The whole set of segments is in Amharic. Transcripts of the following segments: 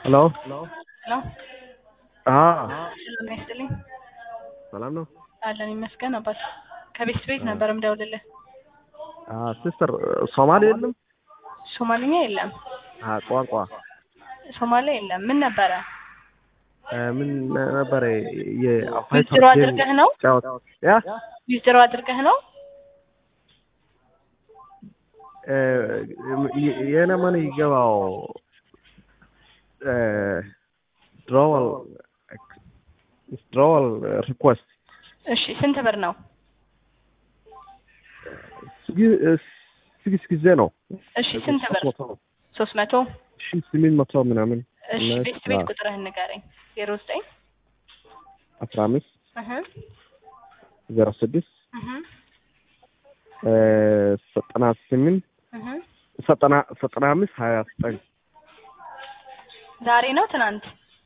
hello hello हाँ ሰላም ያስጥልኝ ሰላም ነው አለን ይመስገን አባት ከቤት ቤት ነበር እንደውልልህ ሲስተር ሶማሌ የለም ሶማሊኛ የለም ቋንቋ ሶማሌ የለም ምን ነበረ ምን ነበር የአፋይተር ዊዝድሮ አድርገህ ነው ያ ዊዝድሮ አድርገህ ነው የኔ ማን ይገባው withdrawal request እሺ ስንት ብር ነው ስድስት ጊዜ ነው እሺ ስንት ብር 300 እሺ 800 ምናምን እሺ ቤት ቁጥርህን ንገረኝ 09 15 06 98 29 ዛሬ ነው ትናንት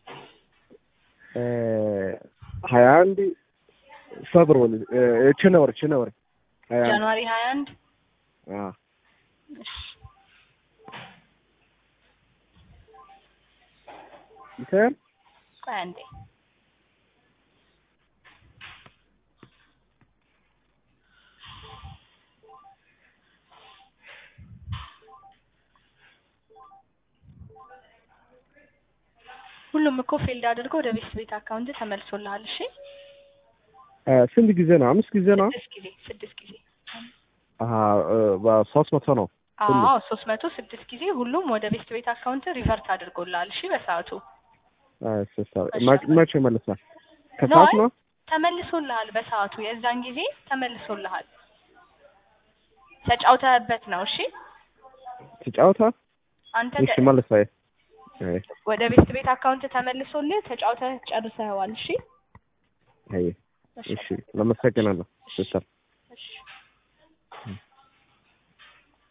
21 ፌብሩዋሪ ጃንዋሪ ጃንዋሪ 21 ይሄን አንዴ ሁሉም እኮ ፊልድ አድርጎ ወደ ቤት አካውንት ተመልሶልሃል እሺ ስንት ጊዜ ነው 5 ጊዜ ነው 6 ጊዜ በ300 ነው አዎ 306 ጊዜ ሁሉም ወደ ቤት አካውንት ሪቨርት አድርጎልሃል እሺ በሰዓቱ መቼ መልሷል ከሰዓት ነው ተመልሶልሃል በሰዓቱ የዛን ጊዜ ተመልሶልሃል ተጫውተህበት ነው እሺ ተጫውታ አንተ እሺ መልሰህ ወደ ቤት አካውንት ተመልሶልህ ተጫውተህ ጨርሰኸዋል እሺ እሺ ለመሰግናለሁ ሲስተር